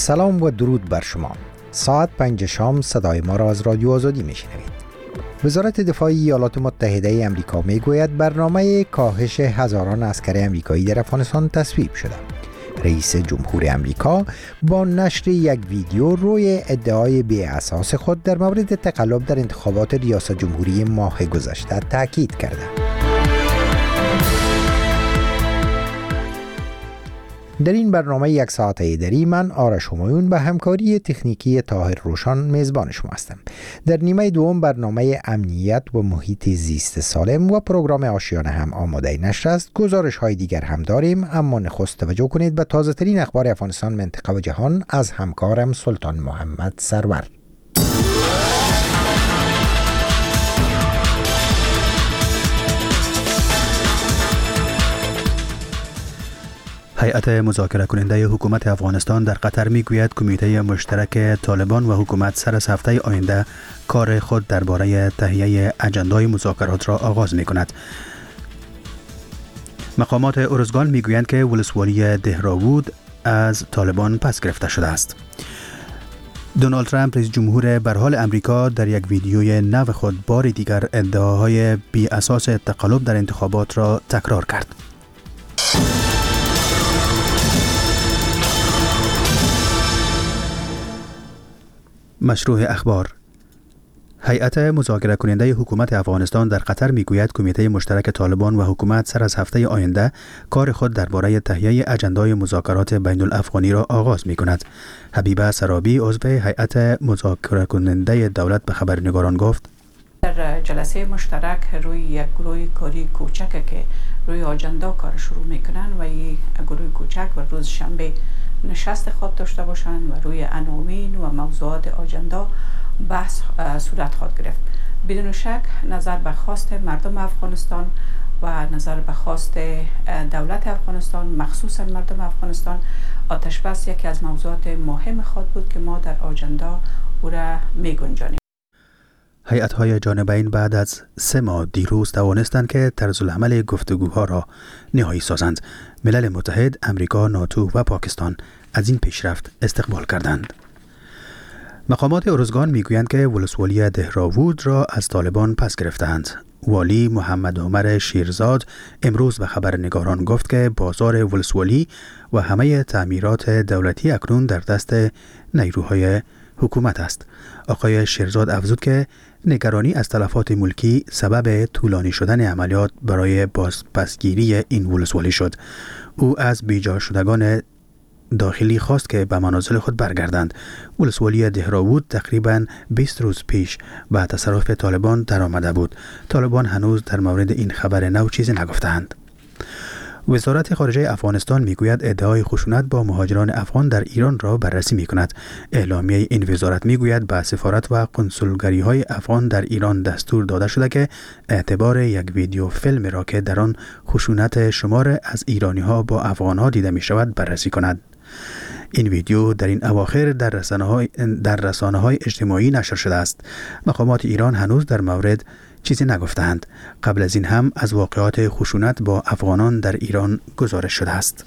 سلام و درود بر شما. ساعت 5 شام صدای ما را از رادیو آزادی میشنوید. وزارت دفاع ایالات متحده آمریکا میگوید برنامه کاهش هزاران عسکر آمریکایی در افغانستان تصویب شده. رئیس جمهور آمریکا با نشر یک ویدیو روی ادعای بی اساس خود در مورد تقلب در انتخابات ریاست جمهوری ماه گذشته تاکید کرده. در این برنامه یک ساعته دری من آرش همایون به همکاری تکنیکی طاهر روشان میزبان شما هستم. در نیمه دوم برنامه امنیت و محیط زیست سالم و پروگرام آشیانه هم آماده نشر است. گزارش های دیگر هم داریم، اما نخست توجه کنید به تازه ترین اخبار افغانستان، منطقه و جهان از همکارم سلطان محمد سرور. هیئت مذاکره کننده حکومت افغانستان در قطر میگوید کمیته مشترک طالبان و حکومت سر از هفته آینده کار خود درباره تهیه اجندای مذاکرات را آغاز می کند. مقامات ارزگان میگویند که ولسوالی دهراوود از طالبان پس گرفته شده است. دونالد ترامپ رئیس جمهور برحال امریکا در یک ویدیوی نو خود بار دیگر ادعاهای بی اساس تقلب در انتخابات را تکرار کرد. مشروع اخبار. هیئت مذاکره کننده حکومت افغانستان در قطر میگوید کمیته مشترک طالبان و حکومت سر از هفته آینده کار خود درباره تهیه اجندای مذاکرات بین الافغانی را آغاز می کند. حبیبه سرابی عضو هیئت مذاکره کننده دولت به خبرنگاران گفت در جلسه مشترک روی یک گروه کاری کوچک که روی اجندا کار شروع میکنن و این گروه کوچک و روز شنبه نشست خود داشته باشند و روی عناوین و موضوعات اجندا بحث صورت خواهد گرفت. بدون شک نظر به خواست مردم افغانستان و نظر به خواست دولت افغانستان، مخصوصا مردم افغانستان، آتش بس یکی از موضوعات مهم خود بود که ما در اجندا او را می گنجانیم. هیئت‌های جانبین بعد از 3 ماه دیروز توانستند که طرز العمل گفتگوها را نهایی سازند. ملل متحد، امریکا، ناتو و پاکستان از این پیشرفت استقبال کردند. مقامات ارزگان میگویند که ولسوالی دهراوود را از طالبان پس گرفتند. والی محمد عمر شیرزاد امروز به خبرنگاران گفت که بازار ولسوالی و همه تعمیرات دولتی اکنون در دست نیروهای حکومت است. آقای شیرزاد افزود که نگرانی از تلفات ملکی سبب طولانی شدن عملیات برای بازپسگیری این ولسوالی شد. او از بیجا شدگان داخلی خواست که به منازل خود برگردند. ولسوالی دهراوود تقریباً 20 روز پیش به تصرف طالبان درآمده بود. طالبان هنوز در مورد این خبر نو چیزی نگفتند. وزارت خارجه افغانستان میگوید ادعای خشونت با مهاجران افغان در ایران را بررسی میکند. اعلامیه این وزارت میگوید به سفارت و کنسولگری های افغان در ایران دستور داده شده که اعتبار یک ویدیو فیلم را که در آن خشونت شمار از ایرانی ها با افغان ها دیده می شود بررسی کند. این ویدیو در این اواخر در رسانه های اجتماعی نشر شده است. مقامات ایران هنوز در مورد چیزی نگفتند. قبل از این هم از واقعات خشونت با افغانان در ایران گزارش شده است.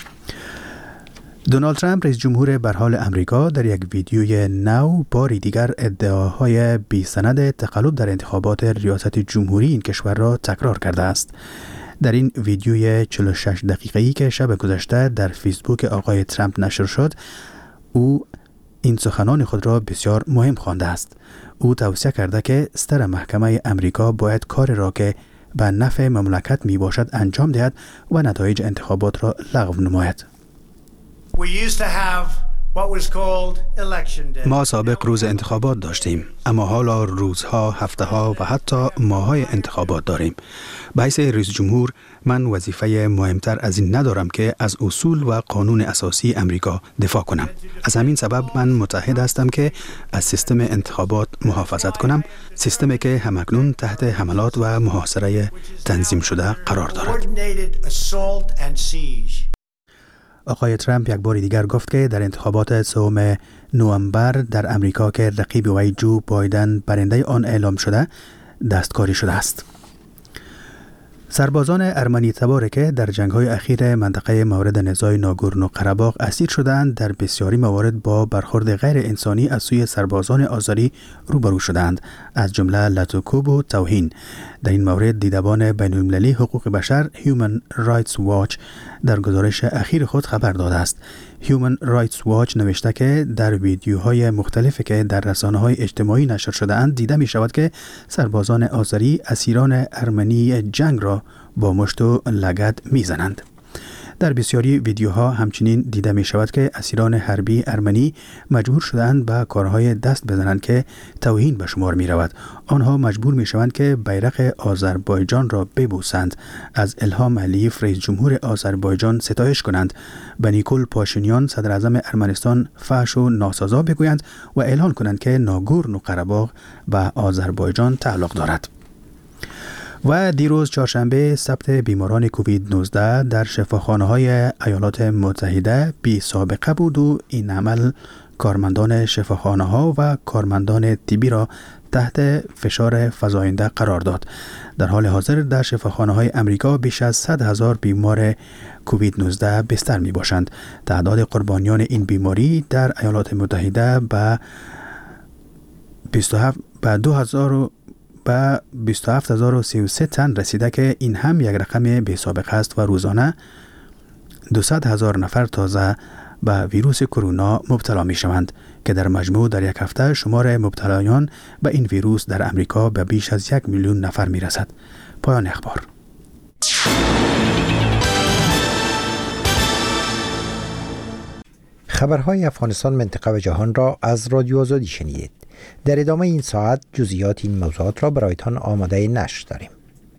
دونالد ترامپ رئیس جمهور برحال امریکا در یک ویدیوی نو باری دیگر ادعاهای بی سند تقلب در انتخابات ریاست جمهوری این کشور را تکرار کرده است. در این ویدیوی 46 دقیقه‌ای که شب گذشته در فیسبوک آقای ترامپ نشر شد، او این سخنان خود را بسیار مهم خوانده است. او توصیه کرده که ستر محکمه امریکا باید کار را که به نفع مملکت می باشد انجام دهد و نتایج انتخابات را لغو نماید. ما سابق روز انتخابات داشتیم، اما حالا روزها، هفته‌ها و حتی ماه‌های انتخابات داریم. به حیث رئیس جمهور من وظیفه مهمتر از این ندارم که از اصول و قانون اساسی امریکا دفاع کنم. از همین سبب من متحد هستم که از سیستم انتخابات محافظت کنم، سیستمی که همکنون تحت حملات و محاصره تنظیم شده قرار دارد. آقای ترامپ یک بار دیگر گفت که در انتخابات 3 نوامبر در امریکا که رقیب وی جو بایدن برنده آن اعلام شده دستکاری شده است. سربازان ارمنی تباره که در جنگ‌های اخیر منطقه مورد نزاع ناگورنو قره‌باغ اسیر شدند در بسیاری موارد با برخورد غیر انسانی از سوی سربازان آذری روبرو شدند، از جمله لطوکوب و توهین. در این مورد دیدبان بین‌المللی حقوق بشر Human Rights Watch در گزارش اخیر خود خبر داده است. Human Rights Watch نوشته که در ویدیوهای مختلفی که در رسانه‌های اجتماعی نشر شده اند دیده می شود که سربازان آذری اسیران ارمنی جنگ را با مشت و لگد می زنند. در بسیاری ویدیوها همچنین دیده می شود که اسیران حربی ارمنی مجبور شدند به کارهای دست بزنند که توهین به شمار می رود. آنها مجبور می شوند که بیرق آذربایجان را ببوسند، از الهام علیف رئیس جمهور آذربایجان ستایش کنند، به نیکول پاشینیان صدر اعظم ارمنستان فحش و ناسزا بگویند و اعلان کنند که ناگورنو قره‌باغ به آذربایجان تعلق دارد. و دیروز چهارشنبه ثبت بیماران کووید 19 در شفاخانه‌های ایالات متحده بی سابقه بود و این عمل کارمندان شفاخانه‌ها و کارمندان طبی را تحت فشار فزاینده قرار داد. در حال حاضر در شفاخانه‌های امریکا بیش از 100,000 بیمار کووید 19 بستر می باشند. تعداد قربانیان این بیماری در ایالات متحده به 27,033 تن رسیده که این هم یک رقم بی سابقه است و روزانه 200,000 نفر تازه به ویروس کرونا مبتلا می شوند که در مجموع در یک هفته شمار مبتلایان به این ویروس در امریکا به بیش از 1 میلیون نفر می رسد. پایان اخبار. خبرهای افغانستان، منطقه و جهان را از رادیو آزادی شنیدید. در ادامه این ساعت جزئیات این موضوعات را برایتان آماده نشر داریم.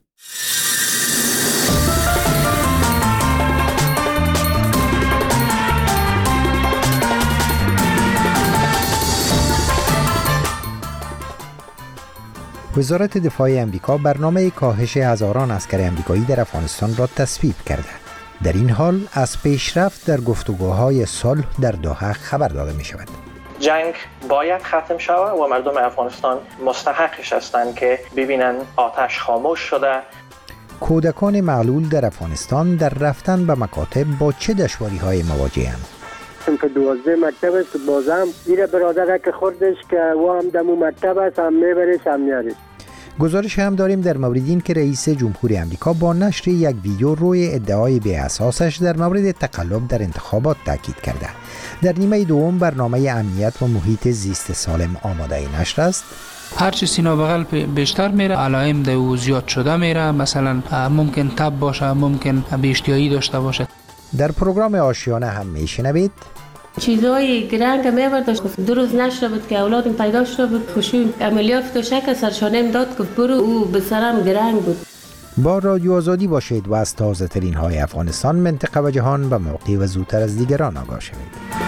وزارت دفاع امریکا برنامه کاهش هزاران عسکر امریکایی در افغانستان را تصویب کرده. در این حال از پیشرفت در گفتگوهای صلح در دوحه خبر داده می شود. جنگ باید ختم شود و مردم افغانستان مستحقش هستند که ببینن آتش خاموش شده. کودکان معلول در افغانستان در رفتن به مکاتب با چه دشواری‌های مواجه‌اند؟ که 12 مکتب است، بازم میره برادر که خوردش که و هم دمو مکتب است، هم میبرش هم میارش. گزارش هم داریم در مورد این که رئیس جمهور امریکا با نشر یک ویدیو روی ادعای بی اساسش در مورد تقلب در انتخابات تاکید کرده. در نیمه دوم برنامه امنیت و محیط زیست سالم آماده نشر است. هرچی سینا بغل بیشتر میره، علائم دو زیاد شده میره، مثلا ممکن تب باشه، ممکن بیشتیایی داشته باشه. در پروگرام آشیانه هم میشنوید چیزای گرنگ میبرداشت. 2 روز نشده بود که اولادم پیدا شده بود، خوشون عملیات تو شک سرشانم داد که برو، او به سرم گرنگ بود. با رادیو آزادی باشید و از تازه ترین های افغانستان، منطقه و جهان به موقع و زودتر از دیگران آگاه شوید.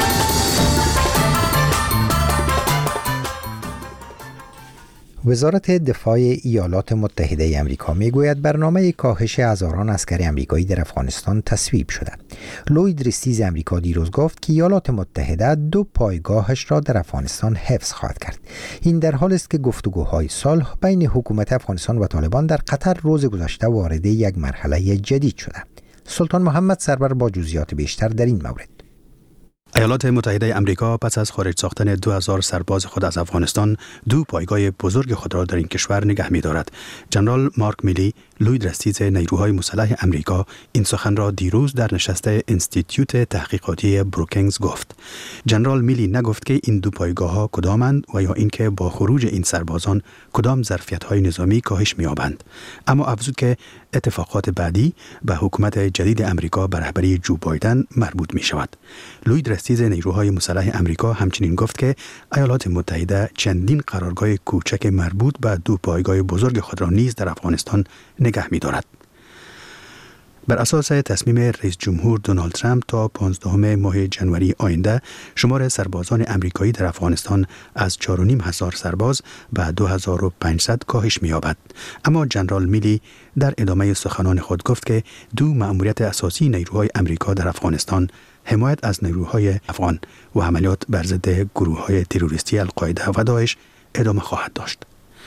وزارت دفاع ایالات متحده امریکا میگوید برنامه کاهش هزاران عسکر امریکایی در افغانستان تصویب شده. لوید ریستیز امریکا دیروز گفت که ایالات متحده 2 پایگاهش را در افغانستان حفظ خواهد کرد. این در حالی است که گفتگوهای صلح بین حکومت افغانستان و طالبان در قطر روز گذشته وارد یک مرحله جدید شده. سلطان محمد سرور با جزئیات بیشتر در این مورد. ایالات متحده امریکا پس از خارج ساختن 2000 سرباز خود از افغانستان 2 پایگاه بزرگ خود را در این کشور نگه می‌دارد. جنرال مارک میلی، لوید رستیز نیروهای مسلح امریکا، این سخن را دیروز در نشست انستیتیوت تحقیقاتی بروکینگز گفت. جنرال میلی نگفت که این 2 پایگاه‌ها کدامند و یا اینکه با خروج این سربازان کدام ظرفیت‌های نظامی کاهش می‌یابند، اما افزود که اتفاقات بعدی به حکومت جدید امریکا به رهبری جو بایدن مربوط می‌شود. لوید رستیز نیروهای مسلح امریکا همچنین گفت که ایالات متحده چندین قرارگاه کوچک مربوط به 2 پایگاه بزرگ خود را نیز در افغانستان نگه می‌دارد. بر اساس تصمیم رئیس جمهور دونالد ترامپ تا 15 ماه جنوری آینده شمار سربازان امریکایی در افغانستان از 4,500 سرباز به 2500 کاهش می‌یابد. اما جنرال میلی در ادامه سخنان خود گفت که 2 مأموریت اساسی نیروهای امریکا در افغانستان حمایت از نیروهای افغان و عملیات بر ضد گروه‌های تروریستی القاعده و داعش ادامه خواهد داشت.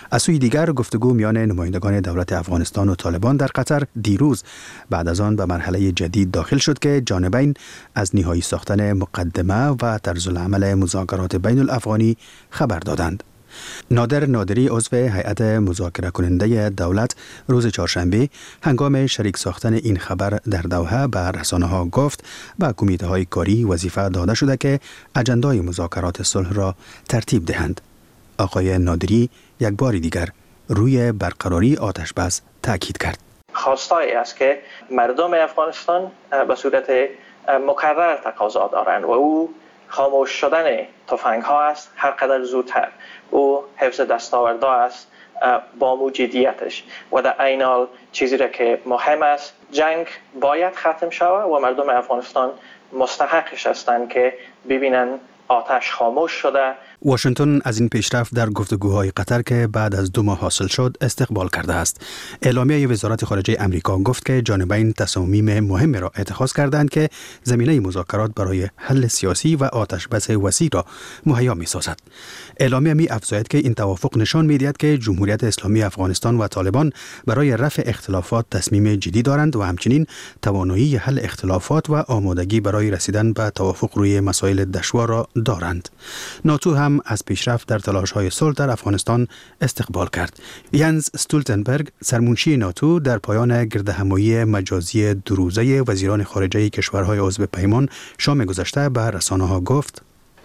از سوی دیگر گفتگو میان نمایندگان دولت افغانستان و طالبان در قطر دیروز بعد از آن به مرحله جدید داخل شد که جانبین از نهایی ساختن مقدمه و طرزالعمل مذاکرات بین الافغانی خبر دادند. نادر نادری عضو هیئت مذاکره کننده دولت روز چهارشنبه هنگام شریک ساختن این خبر در دوحه به رسانه‌ها گفت به کمیته های کاری وظیفه داده شده که اجندای مذاکرات صلح را ترتیب دهند. آقای نادری یک بار دیگر روی برقراری آتش بس تاکید کرد. خواستایی است که مردم افغانستان به صورت مکرر تقاضا دارند و او خاموش شدن تفنگ ها است هر قدر زودتر. او حفظ دستاوردها است با موجودیتش و در عین حال چیزی را که مهم است جنگ باید ختم شود و مردم افغانستان مستحقش هستند که ببینن آتش خاموش شده. واشنگتن از این پیشرفت در گفتگوهای قطر که بعد از 2 ماه حاصل شد استقبال کرده است. اعلامیه وزارت خارجه امریکا گفت که جانبین تصامیم مهم را اتخاذ کردند که زمینه مذاکرات برای حل سیاسی و آتش بس وسیع را مهیا می‌سازد. اعلامیه می‌افزاید که این توافق نشان می‌دهد که جمهوریت اسلامی افغانستان و طالبان برای رفع اختلافات تصمیم جدی دارند و همچنین توانایی حل اختلافات و آمادگی برای رسیدن به توافق روی مسائل دشوار را دارند. ناتو هم از پیشرفت در تلاش‌های صلح در افغانستان استقبال کرد. ینز استولتنبرگ سرمنشی ناتو در پایان گردهمایی مجازی 2 روزه وزیران خارجه کشورهای عضو پیمان شام گذشته به رسانه‌ها گفت: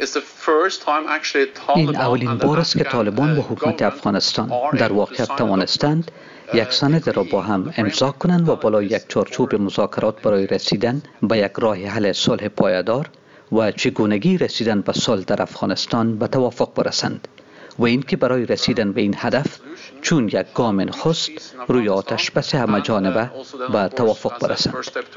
این اولین بار است که طالبان و حکومت افغانستان در واقعیت توانستند یک سند را با هم امضا کنند و بالای یک چارچوب مذاکرات برای رسیدن به یک راه حل صلح پایدار و چگونگی رسیدن به صلح در افغانستان به توافق برسند و اینکه برای رسیدن به این هدف چون یک گام نخست روی آتش بس همه جانبه به توافق برسند.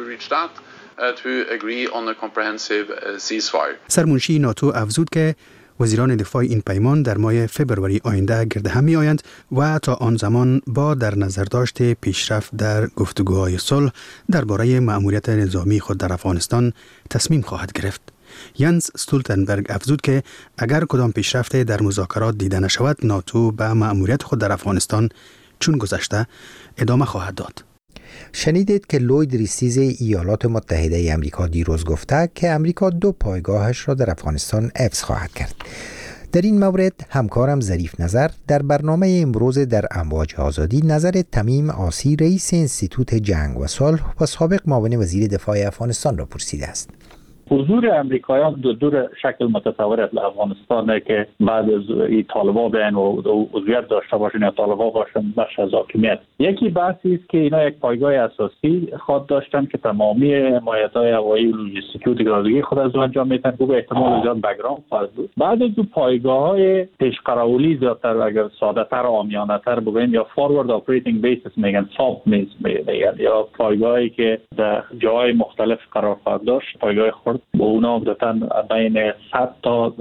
سرمنشی ناتو افزود که وزیران دفاع این پیمان در ماه فبروری آینده گرد هم می آیند و تا آن زمان با در نظر داشت پیشرفت در گفتگوهای صلح درباره مأموریت نظامی خود در افغانستان تصمیم خواهد گرفت. ینز استولتنبرگ افزود که اگر کدام پیشرفت در مذاکرات دیده نشود ناتو به مأموریت خود در افغانستان چون گذشته ادامه خواهد داد. شنیدید که لوید ریستیز ایالات متحده امریکا دیروز گفته که امریکا 2 پایگاهش را در افغانستان حفظ خواهد کرد. در این مورد همکارم ظریف نظر در برنامه امروز در امواج آزادی نظر تمیم آسی رئیس انستیتوت جنگ و صلح و سابق معاون وزیر دفاع افغانستان را پرسیده است. حضور امریکایان دو شکل متصور از افغانستانه که بعد از این طالبان بیان و عضویت داشته باشن یا طالبان باشن بخش از حاکمیت. یکی بحثی است که اینا یک پایگاه اساسی خود داشتن که تمامی حمایت‌های هوایی و لوجستیکی و دیگرگی خود از انجام میدن که به احتمال زیاد بک‌گراند خواهد بود. بعد از دو پایگاه‌های پیشقراولی زیادتر اگر ساده‌تر و عامیانه‌تر بگویم یا فوروارد اپریتینگ بیسیس میگن ساب میگن یا پایگاهی که در جای مختلف قرار خواهد داشت. پایگاه با اونا عمدتاً بین 100 تا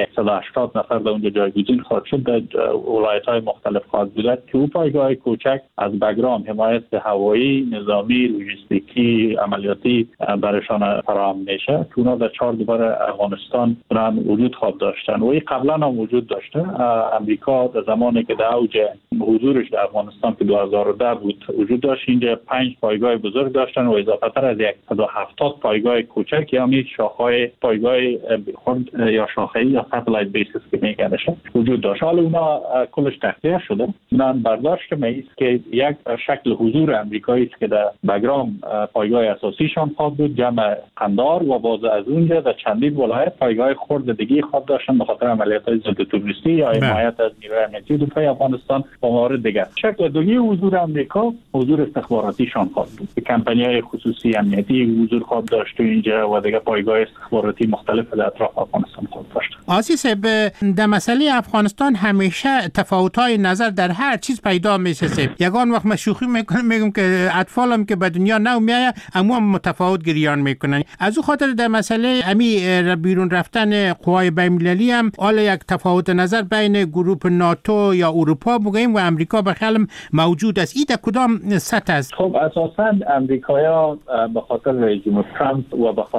180 نفر در اونجا جایگزین خواهد شد در ولایت‌های مختلف خواهد بود که او پایگاه کوچک از بک‌گراند حمایت هوایی، نظامی، لوجستیکی، عملیاتی برایشان فراهم میشه که اونا در 4 دیوار افغانستان برن وجود خواهد داشتن و این قبلا هم وجود داشته. امریکا در زمانی که در اوج حضورش در افغانستان که 2010 بود وجود داشت اینجا 5 پایگاه بزرگ داشتن و اضافه تر از 170 پایگاه کوچک یا شاخه‌های پایگاه خرد یا شاخه‌ای یا ساتلایت بیسیس که میگنش وجود داشت. حالا اونا کلش تخلیه شده. من برداشت می‌کنم که یک شکل حضور امریکایی است که در بک‌گراند پایگاه اساسیشان خواهد بود جمع قندار و باز از اونجا در چندین ولایت پایگاه خرد دیگه خواهد داشتن به خاطر عملیات‌های ضد تروریستی یا حمایت از نیروی امنیتی دفاع افغانستان و موارد دیگر. شکل دیگه حضور امریکا حضور استخباراتیشان خواهد بود. کمپانی‌های خصوصی امنیتی حضور خواهد داشت اینجا و دیگه پایگاه استخباراتی مختلف در اطراف افغانستان خواهد داشت. آسی صاحب در مسئله افغانستان همیشه تفاوت‌های نظر در هر چیز پیدا میشه. یگان وقت شوخی میگم که اطفالم که به دنیا نو میایه اما متفاوت گریان میکنن. از او خاطر در مسئله امی بیرون رفتن قوای بین‌المللی هم حالا یک تفاوت نظر بین گروه ناتو یا اروپا بگیم و امریکا به خیال موجود است. این در کدام سطح است؟ خب اساساً امریکایی‌ها به خاطر رژیم ترامپ و به خاطر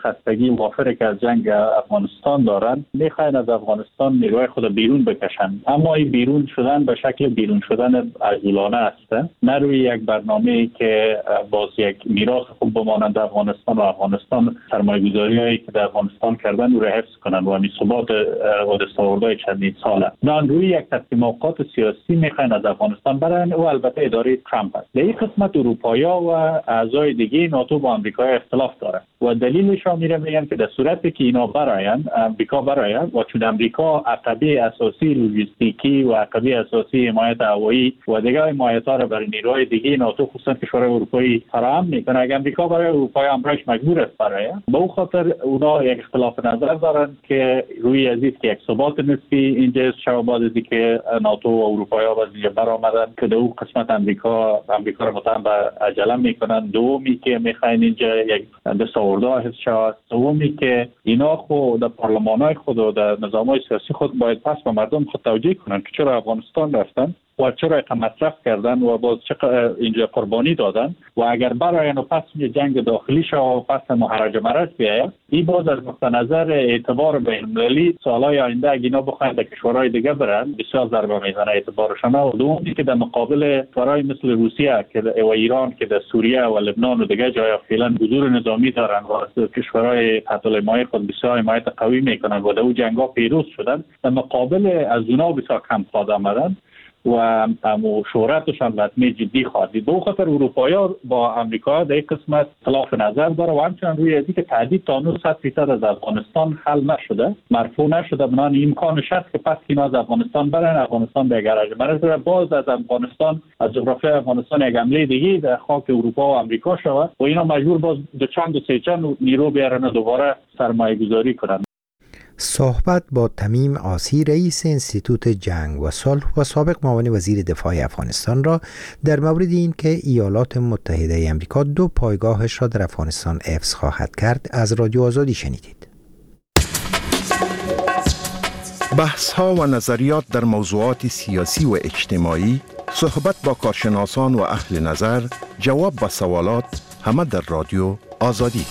خستگی وافری که از جنگ افغانستان دارن میخواین از افغانستان نیروی خود بیرون بکشن، اما این بیرون شدن به شکل بیرون شدن عجولانه است، نه روی یک برنامه‌ای که باز یک میراث خوب بمانند افغانستان و افغانستان سرمایه‌گذاری‌هایی که در افغانستان کردن رو حفظ کنن و همین ثبات و دستاوردهای چندین ساله، نه روی یک تصمیمات سیاسی میخواین از افغانستان برن و البته اداره ترامپ است. در این قسمت اروپایی‌ها و اعضای دیگه ناتو با آمریکا اختلاف داره و دلیلش هم میگن که در صورتی که اینا براین آمریکا براین و چون آمریکا عقبه اساسی لوجستیکی و عقبه اساسی حمایت هوایی و دیگه حمایت‌ها را برای نیروهای دیگه ناتو خصوصا کشورهای اروپایی فراهم میکنه، اگر آمریکا برای اروپای امرش مجبور است براین. به اون خاطر اونا یک اختلاف نظر دارن که روی ازید که یک ثبات نسبی اینجا شب بعد از اینکه ناتو و اروپایی‌ها باز اینجا برآمدن که در اون قسمت آمریکا را متهم به عجله میکنن، دومی که میخواین اینجا یک دستاوردها حفظ شود، سومی که اینا خود در پارلمان‌های خود و در نظام‌های سیاسی خود باید پس به مردم خود توجیه کنن که چرا افغانستان رفتن و چرا مصرف کردن و باز چقدر اینجا قربانی دادن و اگر براین و پس جنگ داخلی شد و پس محرج مرج بیاید، این باز از نقطه نظر اعتبار بین‌المللی سالهای آینده اگه اینا بخواین در کشورهای دیگه برن بسیار ضربه میزنه اعتبارشان. و دومی که در مقابل کشورهای مثل روسیه که و ایران که در سوریه و لبنان و دیگه جای فعلا حضور نظامی دارن و کشورهای فتح خود بسیار حمایت قوی میکنن و در اون جنگ‌ها پیروز شدن، در مقابل از اونها بسیار کم خواهد آمدن و شهرتشان لطمه جدی خواهد دید. به خاطر اروپایی‌ها با آمریکا در این قسمت خلاف نظر داره و همچنان روی ازی که تهدید تا 900% از افغانستان حل نشده، مرفوع نشده، بنابراین امکانش هست که پس اینا از افغانستان برن، افغانستان به گرج مرز باز از افغانستان از جغرافیای افغانستان یک حمله دیگه در خاک اروپا و آمریکا شود و اینا مجبور باز دو چند و سه چند نیرو بیارن دوباره سرمایه‌گذاری کنن. صحبت با تمیم آسی رئیس انستیتوت جنگ و صلح و سابق معاون وزیر دفاع افغانستان را در مورد این که ایالات متحده آمریکا 2 پایگاهش را در افغانستان حفظ خواهد کرد از رادیو آزادی شنیدید. بحث ها و نظریات در موضوعات سیاسی و اجتماعی، صحبت با کارشناسان و اهل نظر، جواب به سوالات، همه در رادیو آزادی.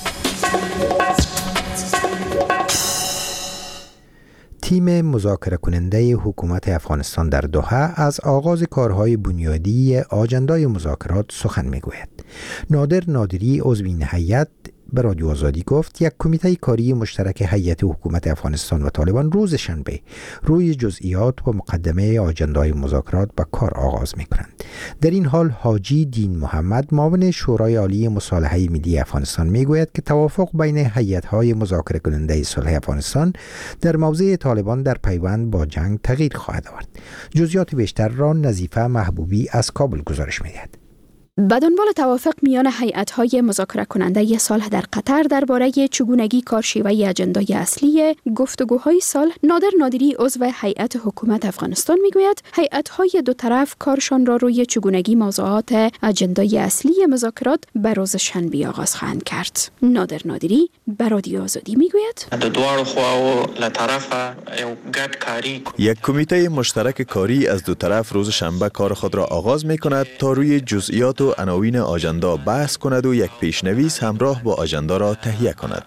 تیم مذاکره کننده حکومت افغانستان در دوحه از آغاز کارهای بنیادی آجندای مذاکرات سخن میگوید. نادر نادری عضو این هیئت به رادیو آزادی گفت یک کمیته کاری مشترک هیئت حکومت افغانستان و طالبان روز شنبه روی جزئیات و مقدمه آجندای مذاکرات به کار آغاز میکنند. در این حال حاجی دین محمد معاون شورای عالی مصالحه ملی افغانستان میگوید که توافق بین هیئت‌های مذاکره کننده صلح افغانستان در موضع طالبان در پیوند با جنگ تغییر خواهد آورد. جزئیات بیشتر را نظیفه محبوبی از کابل گزارش می‌دهد. به دنبال توافق میان هیئت‌های مذاکره کننده صلح در قطر درباره چگونگی کارشیوه اجندای اصلی گفتگوهای صلح، نادر نادری عضو هیئت حکومت افغانستان میگوید هیئت‌های دو طرف کارشان را روی چگونگی موضوعات اجندای اصلی مذاکرات به روز شنبه آغاز خواهند کرد. نادر نادری به رادیو آزادی میگوید یک کمیته مشترک کاری از دو طرف روز شنبه کار خود را آغاز می‌کند تا روی جزئیات و عناوین آجندا بحث کند و یک پیشنویس همراه با آجندا را تهیه کند.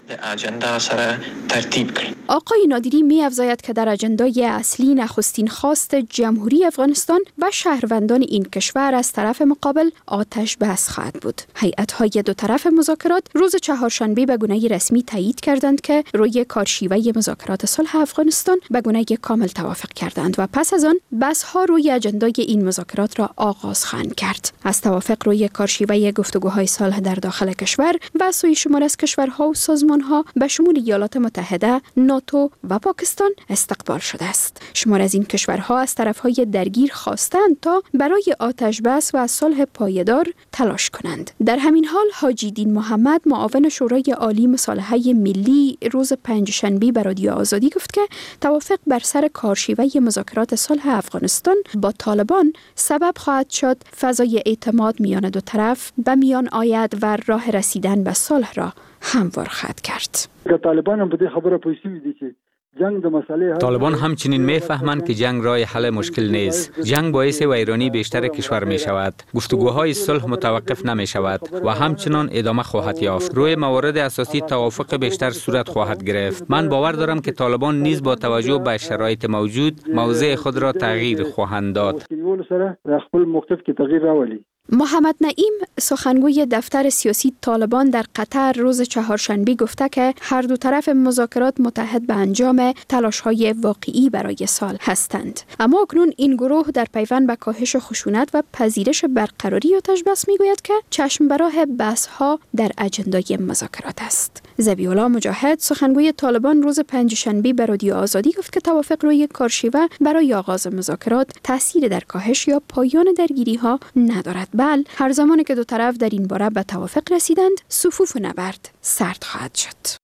آقای نادری می افزاید که در آجندای اصلی نخستین خواست جمهوری افغانستان و شهروندان این کشور از طرف مقابل آتش بس خواهد بود. هیئت‌های دو طرف مذاکرات روز چهارشنبه به گونه رسمی تایید کردند که روی کارشیوه مذاکرات صلح افغانستان به گونه کامل توافق کردند و پس از آن بحث‌ها روی آجندای این مذاکرات را آغاز خواهند کرد. از توافق روی کارشیوه گفتگوهای صلح در داخل کشور و سوی شمار از کشورها و سازمانها به شمول ایالات متحده، ناتو و پاکستان استقبال شده است. شمار از این کشورها از طرفهای درگیر خواستند تا برای آتش بس و صلح پایدار تلاش کنند. در همین حال حاجی دین محمد معاون شورای عالی مصالحه ملی روز پنجشنبه به رادیو آزادی گفت که توافق بر سر کارشیوه مذاکرات صلح افغانستان با طالبان سبب خواهد شد فضای اعتماد میان دو طرف به میان آید و راه رسیدن به صلح را هموار خواهد کرد. طالبان هم به دې خبره پوه شوي دي چې طالبان همچنین میفهمند که جنگ راه حل مشکل نیست. جنگ باعث ویرانی بیشتر کشور می شود. گفتگوهای صلح متوقف نمی شود و همچنان ادامه خواهد یافت. روی موارد اساسی توافق بیشتر صورت خواهد گرفت. من باور دارم که طالبان نیز با توجه به شرایط موجود موضع خود را تغییر خواهند داد. محمد نعیم سخنگوی دفتر سیاسی طالبان در قطر روز چهارشنبه گفته که هر دو طرف مذاکرات متحد به انجام تلاش‌های واقعی برای صلح هستند. اما اکنون این گروه در پیوند به کاهش خشونت و پذیرش برقراری آتش بس میگوید که چشم به راه بحث‌ها در اجندای مذاکرات است. ذبیح‌الله مجاهد سخنگوی طالبان روز پنجشنبه به رادیو آزادی گفت که توافق روی کارشیوه برای آغاز مذاکرات تأثیر در کاهش یا پایان درگیری‌ها ندارد. بل هر زمانی که دو طرف در این باره به توافق رسیدند، صفوف نبرد سرد خواهد شد.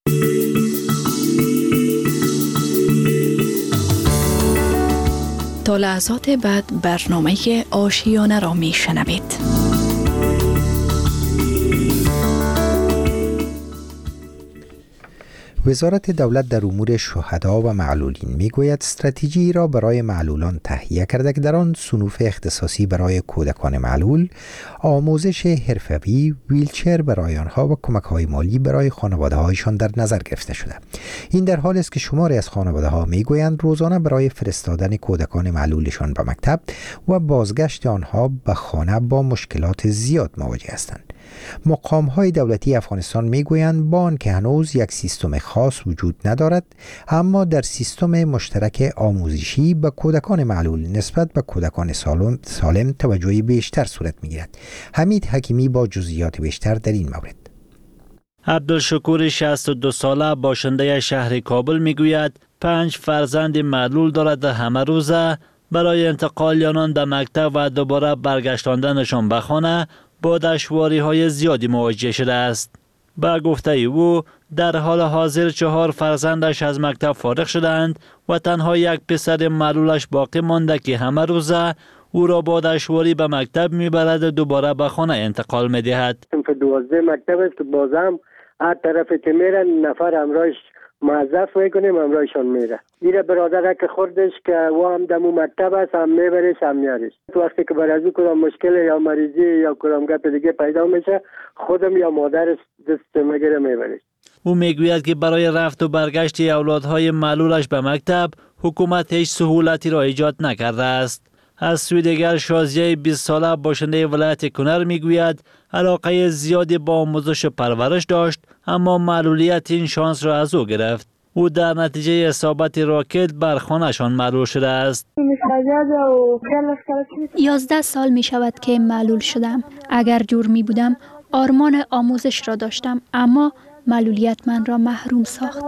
تا لحظات بعد برنامه آشیانه را می شنوید. وزارت دولت در امور شهدا و معلولین میگوید استراتژی را برای معلولان تهیه کرده که در آن صنوف اختصاصی برای کودکان معلول، آموزش حرفه‌ای، ویلچر برای آنها و کمک‌های مالی برای خانواده‌هایشان در نظر گرفته شده. این در حالی است که شماری از خانواده‌ها میگویند روزانه برای فرستادن کودکان معلولشان به مکتب و بازگشت آنها به خانه با مشکلات زیاد مواجه هستند. مقام‌های دولتی افغانستان میگویند با آنکه هنوز یک سیستم خاص وجود ندارد، اما در سیستم مشترک آموزشی به کودکان معلول نسبت به کودکان سالم توجه بیشتر صورت میگیرد. حمید حکیمی با جزئیات بیشتر در این مورد. عبدالشکور 62 ساله باشنده شهر کابل میگوید 5 فرزند معلول دارد و همه روزه برای انتقال آنان به مکتب و دوباره برگشتاندنشان به خانه با دشواری‌های زیادی مواجه شده است. با گفته او در حال حاضر 4 فرزندش از مکتب فارغ شدند و تنها یک پسر معلولش باقی مانده که همه روزه او را با دشواری به مکتب میبرد و دوباره به خانه انتقال میدهد. 12 مکتب است، بازم هر طرف که میره نفر همراهش موظف میکنیم همراهشان میره. میره برادر که خوردش که و هم دمو مکتب است، هم میبرش هم میارش. تو وقتی که بر از او کدام مشکل یا مریضی یا کدام گپ دیگه پیدا میشه، خودم یا مادرش دست میگیره میبرش. او میگوید که برای رفت و برگشت اولادهای معلولش به مکتب حکومت هیچ سهولتی را ایجاد نکرده است. از سوی دیگر شازیه 20 ساله باشنده ولایت کنر میگوید علاقه زیادی با آموزش و پرورش داشت، اما معلولیت این شانس را از او گرفت. او در نتیجه اصابت راکت بر خانه‌شان معلول شده است. 11 سال می شود که معلول شدم. اگر جور می بودم آرمان آموزش را داشتم، اما معلولیت من را محروم ساخت.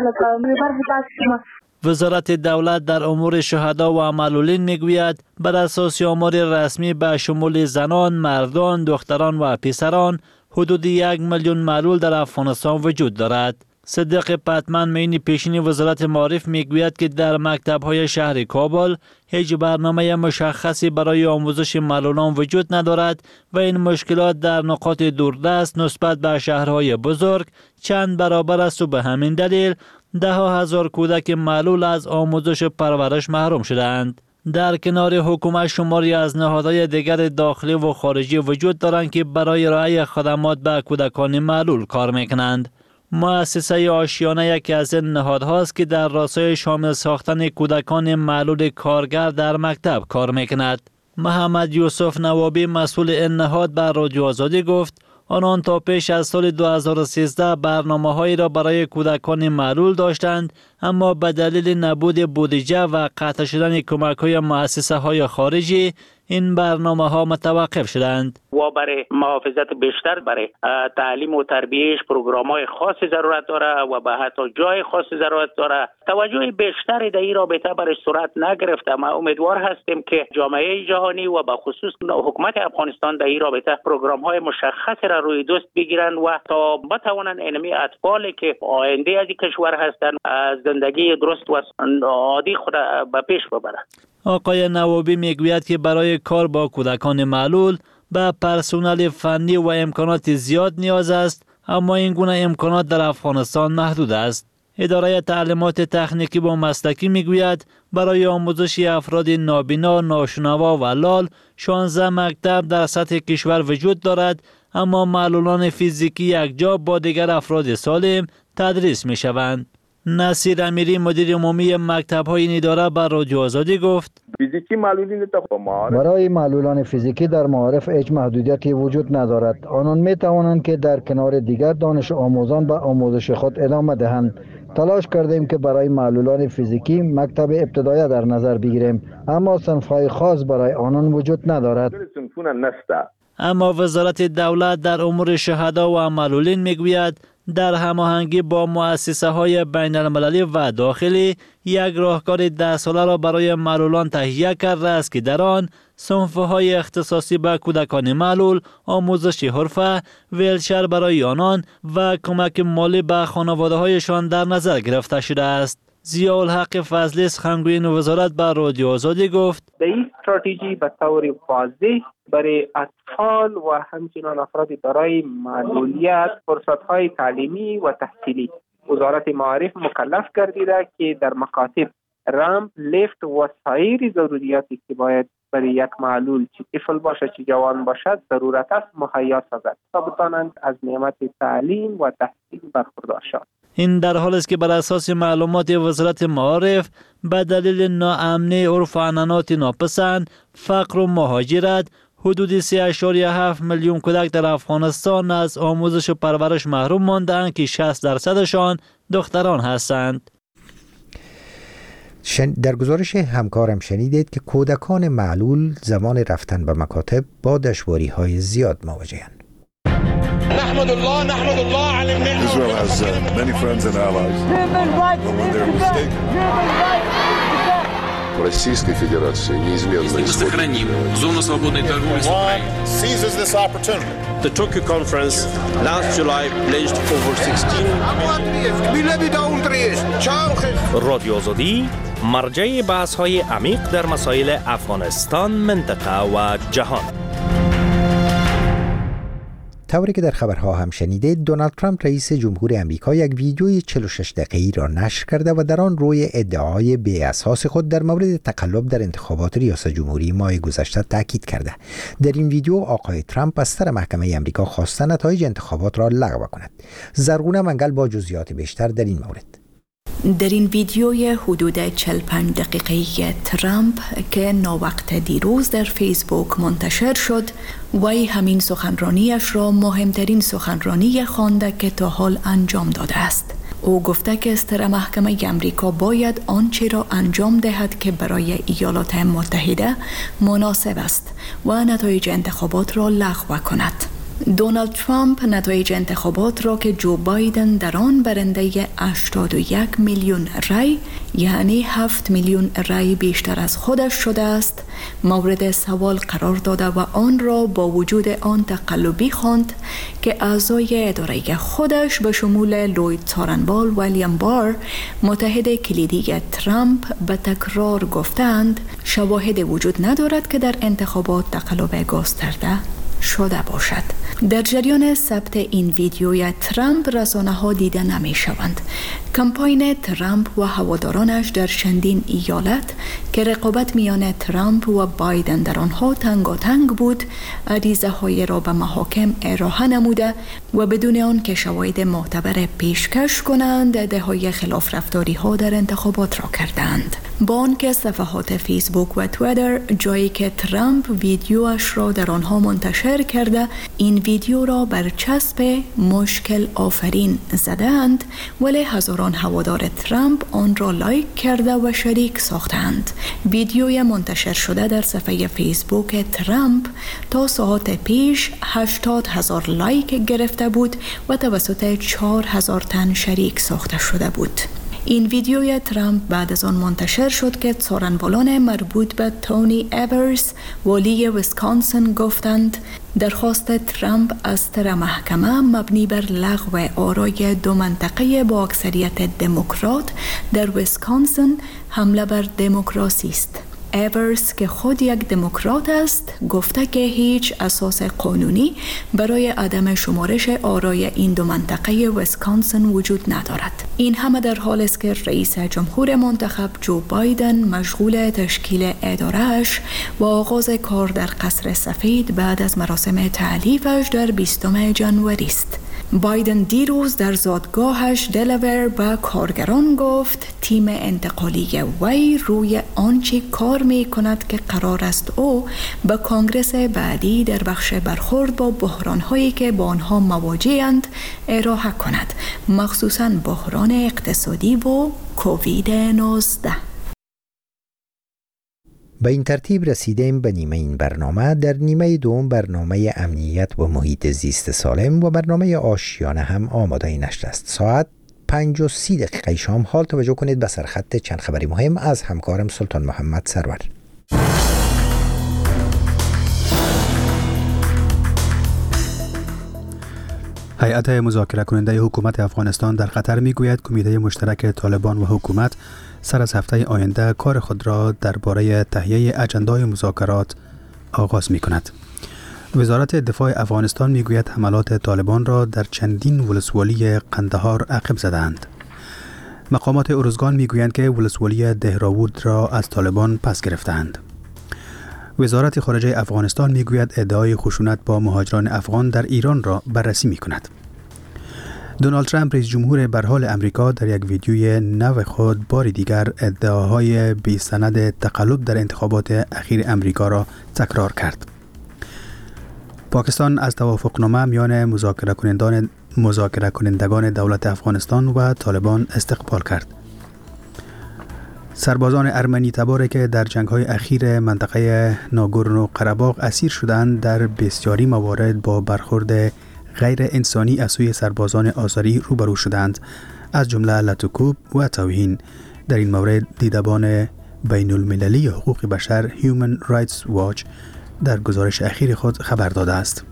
وزارت دولت در امور شهدا و معلولین میگوید بر اساس آمار رسمی به شمول زنان، مردان، دختران و پسران حدود 1 میلیون معلول در افغانستان وجود دارد. صدیق پتمن معین پیشین وزارت معارف میگوید که در مکتب‌های شهر کابل هیچ برنامه مشخصی برای آموزش معلولان وجود ندارد و این مشکلات در نقاط دوردست نسبت به شهرهای بزرگ چند برابر است و به همین دلیل 10,000 کودک معلول از آموزش و پرورش محروم شدند. در کنار حکومت شماری از نهادهای دیگر داخلی و خارجی وجود دارند که برای ارائه خدمات به کودکان معلول کار میکنند. مؤسسه آشیانه یکی از این نهادهاست که در راستای شامل ساختن کودکان معلول کارگر در مکتب کار میکند. محمد یوسف نوابی مسئول این نهاد بر رادیو آزادی گفت آنان تا پیش از سال 2013 برنامه‌هایی را برای کودکان معلول داشتند، اما به دلیل نبود بودجه و قطع شدن کمک‌های مؤسسه‌های خارجی این برنامه‌ها متوقف شدند. و برای محافظت بیشتر برای تعلیم و تربیهش پروگرام‌های خاصی ضرورت داره و به حتی جای خاصی ضرورت داره. توجه بیشتری در این رابطه برای صورت نگرفته. ما امیدوار هستیم که جامعه جهانی و به خصوص حکومت افغانستان در این رابطه پروگرام‌های مشخصی را روی دست بگیرند و تا بتوانند اینمی اطفالی که آینده از این کشور هستند از زندگی درست و عادی خود به پیش ببرند. آقای نوابی میگوید که برای کار با کودکان معلول به پرسنل فنی و امکانات زیاد نیاز است، اما این گونه امکانات در افغانستان محدود است. اداره تعلیمات تکنیکی و مسلکی میگوید برای آموزش افراد نابینا، ناشنوا و لال 16 مکتب در سطح کشور وجود دارد، اما معلولان فیزیکی یکجا با دیگر افراد سالم تدریس می شوند. نصیر امیری مدیر عمومی مکتب‌های این اداره بر رادیو آزادی گفت فیزیکی معلولین برای معلولان فیزیکی در معارف هیچ محدودیتی وجود ندارد. آنان می توانند که در کنار دیگر دانش آموزان به آموزش خود ادامه دهند. تلاش کردیم که برای معلولان فیزیکی مکتب ابتدایی در نظر بگیریم، اما صنف‌های خاص برای آنان وجود ندارد. اما وزارت دولت در امور شهدا و معلولین میگوید در هماهنگی با مؤسسه‌های بین المللی و داخلی یک راهکار 10 ساله را برای معلولان تهیه کرده است که در آن صنف‌های اختصاصی به کودکان معلول، آموزش حرفه، ویلچر برای آنان و کمک مالی به خانواده‌هایشان در نظر گرفته شده است. ضیاءالحق فضلی سخنگوی وزارت بر رادیو آزادی گفت این استراتژی به طور واضح برای اطفال و همچنین افراد دارای معلولیت فرصت‌های تعلیمی و تحصیلی وزارت معارف مکلف گردیده که در مکاتب رمپ، لیفت و سایر ضروریاتی که باید برای یک معلول چه طفل باشه چه جوان باشد ضرورت است مهیا سازد تا بتوانند از نعمت تعلیم و تحصیل برخوردار شوند. این در حالی است که بر اساس معلومات وزارت معارف به دلیل ناامنی عرف و عنعنات ناپسند، فقر و مهاجرت حدود 3.7 میلیون کودک در افغانستان از آموزش و پرورش محروم ماندند که 60% دختران هستند. در گزارش همکارم شنیدید که کودکان معلول زمان رفتن به مکاتب با دشواری‌های زیاد مواجهند. نحمد الله على النعمة. Israel has many friends and allies. But when they're mistaken. Российской Федерации неизменно сохраним зону свободной торговли с Украиной. Seizes this opportunity. The Tokyo conference last July pledged over 16 رادیو آزادی مرجع بحث‌های عمیق در مسائل افغانستان، منطقه و جهان. طوری که در خبرها هم شنیدید، دونالد ترامپ رئیس جمهور امریکا یک ویدیوی 46 دقیقه‌ای را نشر کرده و در آن روی ادعای بی اساس خود در مورد تقلب در انتخابات ریاست جمهوری ماه گذشته تاکید کرده. در این ویدیو آقای ترامپ از سر محکمه امریکا خواسته نتایج انتخابات را لغو کند. زرغونه منگل با جزئیات بیشتر در این مورد. در این ویدیوی حدود 45 دقیقه‌ای ترامپ که ناوقت دیروز در فیسبوک منتشر شد، وی همین سخنرانیش را مهمترین سخنرانی خوانده که تا حال انجام داده است. او گفته که استر محکمه امریکا باید آنچه را انجام دهد که برای ایالات متحده مناسب است و نتایج انتخابات را لغو کند. دونالد ترامپ نتایج انتخابات را که جو بایدن در آن برنده 81 میلیون رای، یعنی 7 میلیون رای بیشتر از خودش شده است، مورد سوال قرار داده و آن را با وجود آن تقلبی خواند که اعضای اداره خودش به شمول لوید تارنبال و ویلیام بار، متحد کلیدی ترامپ، به تکرار گفتند شواهد وجود ندارد که در انتخابات تقلب گسترده شده باشد. در جریان ثبت این ویدیوی ترامپ رسانه‌ها دیده نمی‌شوند. کمپاین ترامپ و هوادارانش در چندین ایالت که رقابت میان ترامپ و بایدن در آنها تنگاتنگ بود، عریضه‌های را به محاکم ارائه نموده و بدون آن که شواهد معتبر پیشکش کنند ادعای خلاف رفتاری‌ها در انتخابات را کردند. با آنکه صفحات فیسبوک و توییتر جایی که ترامپ ویدیوش را در آنها منتشر کرده این ویدیو را بر چسب مشکل آفرین زدند، ولی هزاران هوادار ترامپ آن را لایک کرده و شریک ساختند. ویدیوی منتشر شده در صفحه فیسبوک ترامپ تا ساعت پیش 80,000 لایک گرفته بود و توسط 4,000 تن شریک ساخته شده بود. این ویدیوی ترامپ بعد از آن منتشر شد که سخنرانان مربوط به تونی ایورز، والی ویسکانسن، گفتند درخواست ترامپ از طرف محکمه مبنی بر لغو آرای دو منطقه با اکثریت دموکرات در ویسکانسن حمله بر دموکراسی است. ایورس که خود یک دموکرات است گفته که هیچ اساس قانونی برای عدم شمارش آرای این دو منطقه ویسکانسن وجود ندارد. این همه در حالی است که رئیس جمهور منتخب جو بایدن مشغول تشکیل اداره‌اش و آغاز کار در قصر سفید بعد از مراسم تعلیفش در 20 ژانویه است. بایدن دیروز در زادگاهش دلاور به کارگران گفت تیم انتقالی وی روی آنچه کار می کند که قرار است او به کانگرس بعدی در بخش برخورد با بحران‌هایی که با آنها مواجه‌اند ارائه کند، مخصوصاً بحران اقتصادی و کووید 19. به این ترتیب رسیدیم به نیمه این برنامه. در نیمه دوم برنامه امنیت و محیط زیست سالم و برنامه آشیانه هم آماده نشر است. ساعت 5:30 شام حال توجه کنید به سرخط چند خبری مهم از همکارم سلطان محمد سرور. هیئت مذاکره کننده حکومت افغانستان در قطر میگوید کمیته مشترک طالبان و حکومت سر از هفته آینده کار خود را درباره تهیه اجندای مذاکرات آغاز می کند. وزارت دفاع افغانستان میگوید حملات طالبان را در چندین ولسوالی قندهار عقب زدند. مقامات ارزگان میگویند که ولسوالی دهراود را از طالبان پس گرفتند. وزارت خارجه افغانستان میگوید ادعای خشونت با مهاجران افغان در ایران را بررسی می کند. دونالد ترامپ رئیس جمهور برحال امریکا در یک ویدیوی نو خود بار دیگر ادعاهای بی سند تقلب در انتخابات اخیر امریکا را تکرار کرد. پاکستان از توافقنامه میان مذاکره کنندگان دولت افغانستان و طالبان استقبال کرد. سربازان ارمنی تباری که در جنگ‌های اخیر منطقه ناگورنو قره‌باغ اسیر شدند در بسیاری موارد با برخورد غیر انسانی از سوی سربازان آذری روبرو شدند، از جمله لطوکوب و توهین. در این مورد دیدبان بین المللی حقوق بشر Human Rights Watch در گزارش اخیر خود خبر داده است.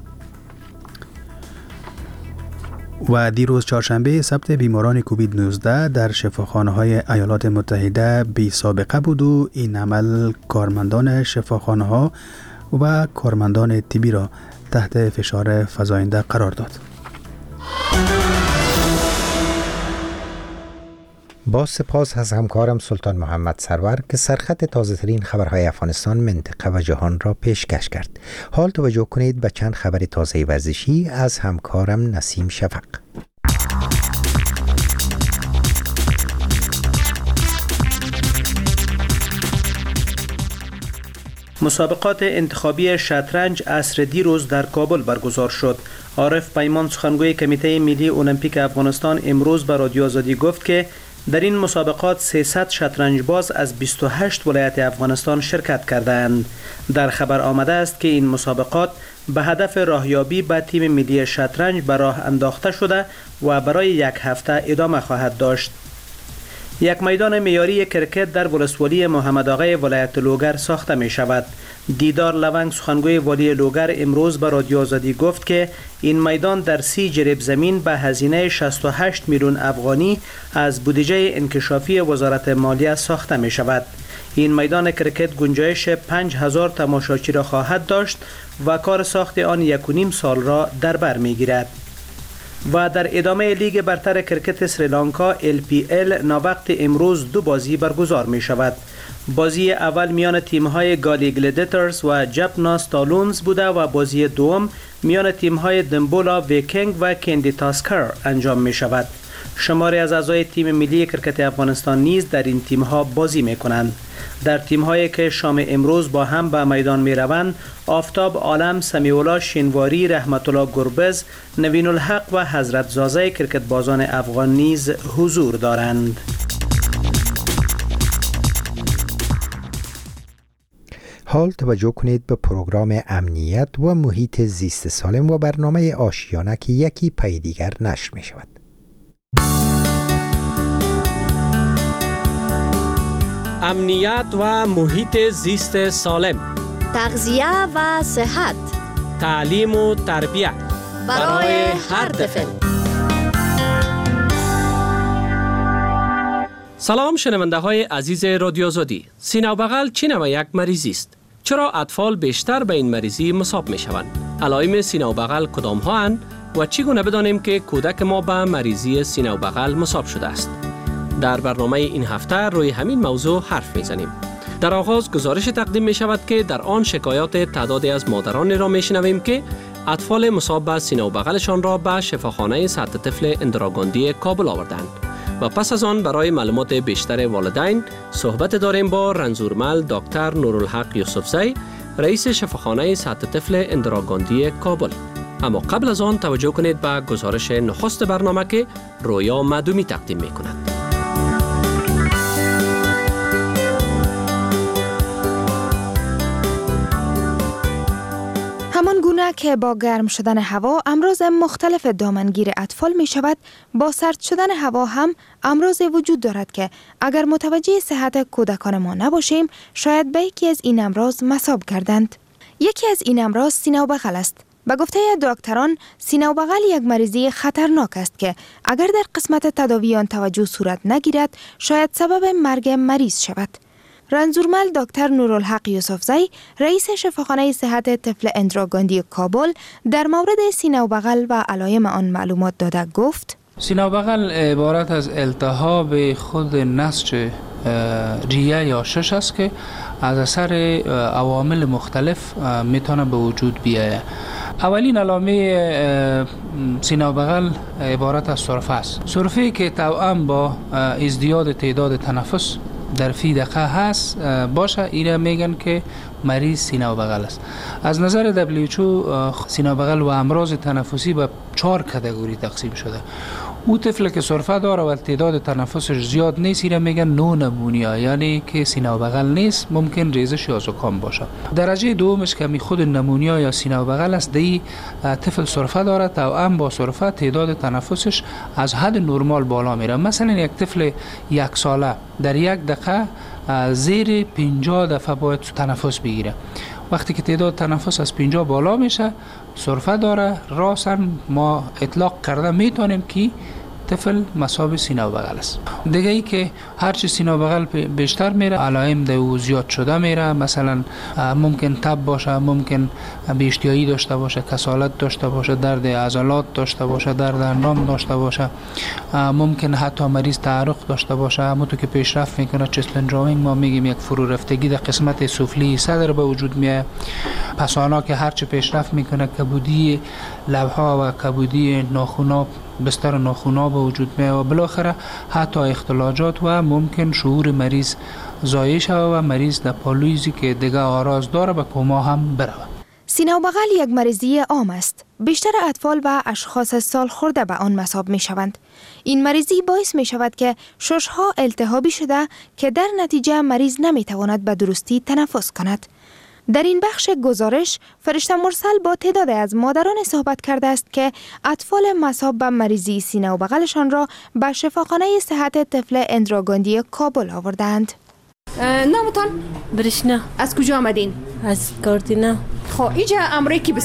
و دیروز چهارشنبه ثبت بیماران کووید 19 در شفاخانه‌های ایالات متحده بی سابقه بود و این عمل کارمندان شفاخانه‌ها و کارمندان طبی را تحت فشار فزاینده قرار داد. با سپاس از همکارم سلطان محمد سرور که سرخط تازه ترین خبرهای افغانستان، منطقه و جهان را پیشکش کرد. حال توجه کنید به چند خبر تازه ورزشی از همکارم نسیم شفق. مسابقات انتخابی شطرنج عصر دیروز در کابل برگزار شد. عارف پیمان سخنگوی کمیته ملی المپیک افغانستان امروز به رادیو آزادی گفت که در این مسابقات 300 شطرنج باز از 28 ولایت افغانستان شرکت کردند. در خبر آمده است که این مسابقات به هدف راهیابی به تیم ملی شطرنج به راه انداخته شده و برای یک هفته ادامه خواهد داشت. یک میدان معیاری کرکت در ولسوالی محمد آقای ولایت لوگر ساخته می شود. دیدار لونگ سخنگوی والی لوگر امروز به رادیو آزادی گفت که این میدان در 30 جریب زمین به هزینه 68 میلیون افغانی از بودجه انکشافی وزارت مالیه ساخته می شود. این میدان کرکت گنجایش 5000 تماشاچی را خواهد داشت و کار ساخت آن 1.5 سال را در بر می گیرد. و در ادامه لیگ برتر کرکت سریلانکا LPL ناوقت امروز 2 بازی برگزار می شود. بازی اول میان تیم‌های گالی گلیدیترز و جپنا ستالونز بوده و بازی دوم میان تیم‌های دنبولا ویکینگ و کندی تاسکر انجام می شود. شماری از اعضای تیم ملی کرکت افغانستان نیز در این تیم‌ها بازی می‌کنند. در تیم‌هایی که شام امروز با هم به میدان می‌روند، آفتاب عالم، سمیع‌الله شینواری، رحمت الله گربز، نوین الحق و حضرت زازه کرکت بازان افغان نیز حضور دارند. حال توجه کنید به پروگرام امنیت و محیط زیست سالم و برنامه آشیانه که یکی پی دیگر نشر می شود. امنیت و محیط زیست سالم، تغذیه و صحت، تعلیم و تربیت برای هر طفل. سلام شنونده های عزیز رادیو آزادی. سینه و بغل چه نوع یک مریضی است؟ چرا اطفال بیشتر به این مریضی مصاب می شوند؟ علائم سینه و بغل کدام ها اند و چگونه بدانیم که کودک ما به مریضی سینه و بغل مصاب شده است؟ در برنامه این هفته روی همین موضوع حرف می زنیم. در آغاز گزارش تقدیم می شود که در آن شکایات تعدادی از مادران را می شنویم که اطفال مصاب به سینه و بغلشان را به شفاخانه سطح طفل اندراگاندی کابل آوردند. و پس از آن برای معلومات بیشتر والدین صحبت داریم با رنزورمل دکتر نورالحق یوسفزی، رئیس شفاخانه سطح طفل اندراگاندی کابل. اما قبل از آن توجه کنید به گزارش نخست برنامه که رویا معدومی تقدیم می کند. همان گونه که با گرم شدن هوا امراض مختلف دامنگیر اطفال می شود، با سرد شدن هوا هم امراض وجود دارد که اگر متوجه صحت کودکان ما نباشیم شاید به یکی از این امراض مصاب گردند. یکی از این امراض سینه و بغل است. به گفته دکتران سینه و بغل یک مریضی خطرناک است که اگر در قسمت تداوی آن توجه صورت نگیرد شاید سبب مرگ مریض شود. رنزورمل دکتر نورالحق یوسفزی، رئیس شفاخانه صحت طفل اندراگاندی کابل، در مورد سینه و بغل و علائم آن معلومات داده گفت: سینه و بغل عبارت از التهاب خود نسج ریه یا شش است که از اثر عوامل مختلف میتونه به وجود بیاید. اولین علامه سینه و بغل عبارت از سرفه است. سرفه که توأم با ازدیاد تعداد تنفس در فی دقیقه هست باشه، اینا میگن که مریض سینه و بغل است. از نظر WHO سینه و بغل و امراض تنفسی به 4 کاتگوری تقسیم شده. او طفل که سرفه داره و تعداد تنفسش زیاد نیست اینا میگن نو نمونیا، یعنی که سینه و بغل نیست، ممکن ریزش یا زکام باشه. درجه دومش که خود نمونیا یا سینه و بغل است، دی طفل سرفه داره، توأم با سرفه تعداد تنفسش از حد نرمال بالا میره. مثلا یک طفل 1 ساله در 1 دقیقه زیر 50 دفعه باید تنفس بگیره. وقتی که تعداد تنفس از 50 بالا میشه سرفه داره، راساً ما اطلاق کرده میتونیم که طفل مصاب سینه و بغل است. دیگه ای که هرچی سینه و بغل بیشتر میره علائم دو زیاد شده میره، مثلا ممکن تب باشه، ممکن بی‌اشتهایی داشته باشه، کسالت داشته باشه، درد عضلات داشته باشه، درد اندام داشته باشه، ممکن حتی مریض تعرق داشته باشه. همونطور که پیشرفت میکنه چست بنجامینگ ما میگیم یک فرو رفتگی در قسمت سفلی صدر به وجود میاد. پسانا که هرچی پیشرفت میکنه کبودی لبها و کبودی ناخونا بستر ناخونا به وجود میاد و بالاخره حتی اختلاجات و ممکن شعور مریض ضایع شود و مریض در پالویزی که دیگه آراز داره به کما هم بره. سینه و بغل یک مریضی عام است. بیشتر اطفال و اشخاص سال خورده به آن مصاب می شوند. این مریضی باعث می شود که ششها التهابی شده که در نتیجه مریض نمی تواند به درستی تنفس کند. در این بخش گزارش فرشته مرسل با تعدادی از مادران صحبت کرده است که اطفال مصاب به مریضی سینه و بغلشان را به شفاخانه صحت طفل اندراگاندی کابل آوردند. نامتان؟ برشنا. از کجا آمدین؟ از کارتینا. خب اینجا امری که